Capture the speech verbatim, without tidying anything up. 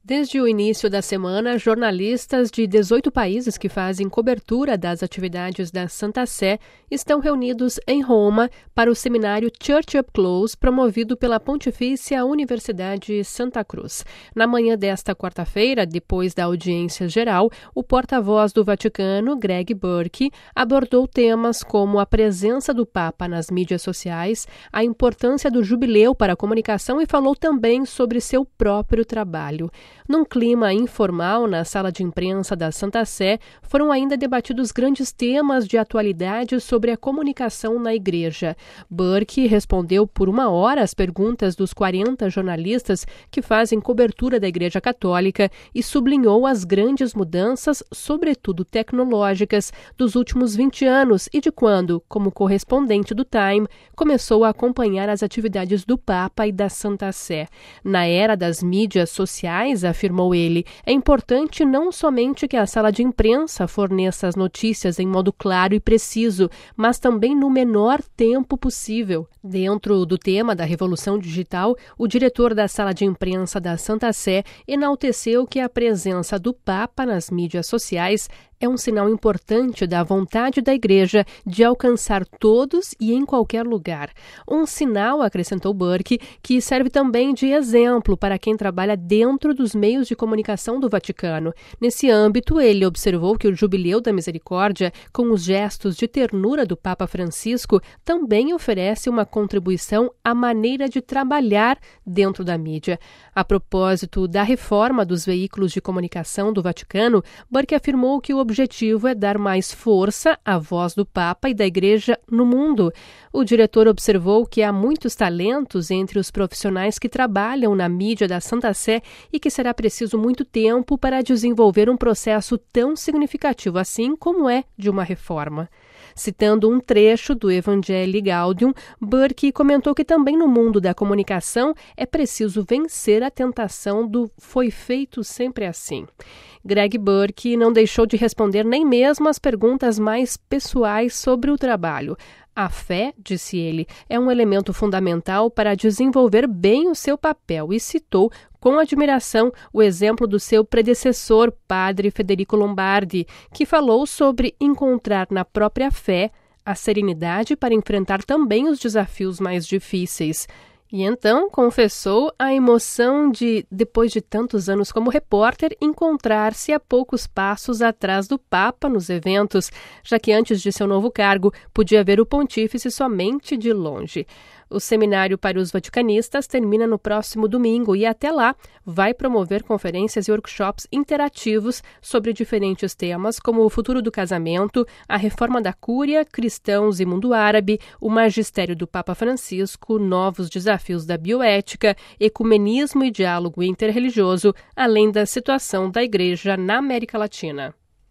Desde o início da semana, jornalistas de dezoito países que fazem cobertura das atividades da Santa Sé estão reunidos em Roma para o seminário Church Up Close, promovido pela Pontifícia Universidade Santa Cruz. Na manhã desta quarta-feira, depois da audiência geral, o porta-voz do Vaticano, Greg Burke, abordou temas como a presença do Papa nas mídias sociais, a importância do jubileu para a comunicação e falou também sobre seu próprio trabalho. Num clima informal, na sala de imprensa da Santa Sé, foram ainda debatidos grandes temas de atualidade sobre a comunicação na igreja. Burke respondeu por uma hora às perguntas dos quarenta jornalistas que fazem cobertura da Igreja Católica e sublinhou as grandes mudanças, sobretudo tecnológicas, dos últimos vinte anos e de quando, como correspondente do Time, começou a acompanhar as atividades do Papa e da Santa Sé. Na era das mídias sociais, afirmou ele, é importante não somente que a sala de imprensa forneça as notícias em modo claro e preciso, mas também no menor tempo possível. Dentro do tema da Revolução Digital, o diretor da sala de imprensa da Santa Sé enalteceu que a presença do Papa nas mídias sociais é um sinal importante da vontade da Igreja de alcançar todos e em qualquer lugar. Um sinal, acrescentou Burke, que serve também de exemplo para quem trabalha dentro dos meios de comunicação do Vaticano. Nesse âmbito, ele observou que o Jubileu da Misericórdia, com os gestos de ternura do Papa Francisco, também oferece uma contribuição à maneira de trabalhar dentro da mídia. A propósito da reforma dos veículos de comunicação do Vaticano, Burke afirmou que o objetivo é dar mais força à voz do Papa e da Igreja no mundo. O diretor observou que há muitos talentos entre os profissionais que trabalham na mídia da Santa Sé e que será preciso muito tempo para desenvolver um processo tão significativo assim como é de uma reforma. Citando um trecho do Evangelii Gaudium, Burke comentou que também no mundo da comunicação é preciso vencer a tentação do foi feito sempre assim. Greg Burke não deixou de responder nem mesmo as perguntas mais pessoais sobre o trabalho. A fé, disse ele, é um elemento fundamental para desenvolver bem o seu papel e citou com admiração o exemplo do seu predecessor, padre Federico Lombardi, que falou sobre encontrar na própria fé a serenidade para enfrentar também os desafios mais difíceis. E então confessou a emoção de, depois de tantos anos como repórter, encontrar-se a poucos passos atrás do Papa nos eventos, já que antes de seu novo cargo podia ver o pontífice somente de longe. O seminário para os vaticanistas termina no próximo domingo e até lá vai promover conferências e workshops interativos sobre diferentes temas como o futuro do casamento, a reforma da Cúria, cristãos e mundo árabe, o magistério do Papa Francisco, novos desafios da bioética, ecumenismo e diálogo interreligioso, além da situação da Igreja na América Latina.